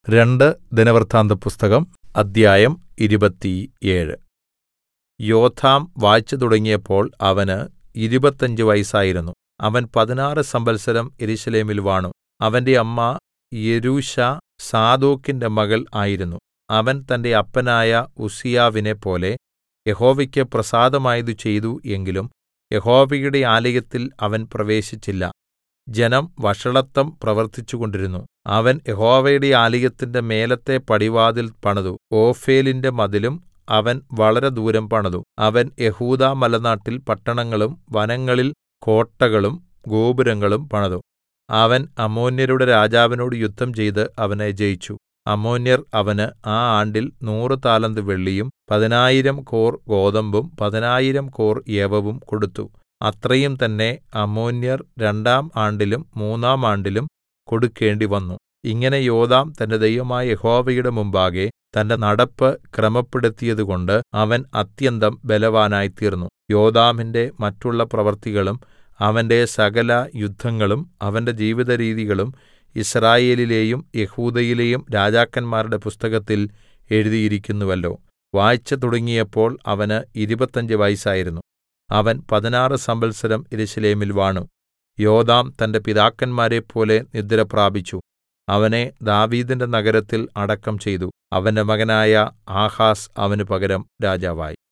രണ്ട് ദിനവൃത്താന്തപുസ്തകം അദ്ധ്യായം 27. യോഥാം വാഴ്ച തുടങ്ങിയപ്പോൾ അവന് 25 വയസ്സായിരുന്നു. അവൻ 16 സംവത്സരം യെരൂശലേമിൽ വാണു. അവന്റെ അമ്മ യെരൂശാ സാദോക്കിന്റെ മകൾ ആയിരുന്നു. അവൻ തന്റെ അപ്പനായ ഉസ്സീയാവിനെപ്പോലെ യഹോവയ്ക്ക് പ്രസാദമായത് ചെയ്തു എങ്കിലും യഹോവയുടെ ആലയത്തിൽ അവൻ പ്രവേശിച്ചില്ല. ജനം വഷളത്തം പ്രവർത്തിച്ചുകൊണ്ടിരുന്നു. അവൻ യഹോവയുടെ ആലയത്തിന്റെ മേലത്തെ പടിവാതിൽ പണിതു. ഓഫേലിന്റെ മതിലും അവൻ വളരെ ദൂരം പണിതു. അവൻ യെഹൂദാ മലനാട്ടിൽ പട്ടണങ്ങളും വനങ്ങളിൽ കോട്ടകളും ഗോപുരങ്ങളും പണിതു. അവൻ അമ്മോന്യരുടെ രാജാവിനോട് യുദ്ധം ചെയ്ത് അവനെ ജയിച്ചു. അമ്മോന്യർ അവന് ആ ആണ്ടിൽ 100 താലന്ത് വെള്ളിയും 10,000 കോർ ഗോതമ്പും 10,000 കോർ യവവും കൊടുത്തു. അത്രയും തന്നെ അമ്മോന്യർ 2-ാം ആണ്ടിലും 3-ാം ആണ്ടിലും കൊടുക്കേണ്ടിവന്നു. ഇങ്ങനെ യോഥാം തന്റെ ദൈവമായ യഹോവയുടെ മുമ്പാകെ തന്റെ നടപ്പ് ക്രമപ്പെടുത്തിയതുകൊണ്ട് അവൻ അത്യന്തം ബലവാനായിത്തീർന്നു. യോഥാമിന്റെ മറ്റുള്ള പ്രവൃത്തികളും അവന്റെ സകല യുദ്ധങ്ങളും അവന്റെ ജീവിതരീതികളും യിസ്രായേലിലെയും യെഹൂദയിലെയും രാജാക്കന്മാരുടെ പുസ്തകത്തിൽ എഴുതിയിരിക്കുന്നുവല്ലോ. വാഴ്ച തുടങ്ങിയപ്പോൾ അവന് 25 വയസ്സായിരുന്നു. അവൻ 16 സംവത്സരം യെരൂശലേമിൽ വാണു. യോഥാം തന്റെ പിതാക്കന്മാരെപ്പോലെ നിദ്രപ്രാപിച്ചു. അവനെ ദാവീദിന്റെ നഗരത്തിൽ അടക്കം ചെയ്തു. അവന്റെ മകനായ ആഹാസ് അവന് പകരം രാജാവായി.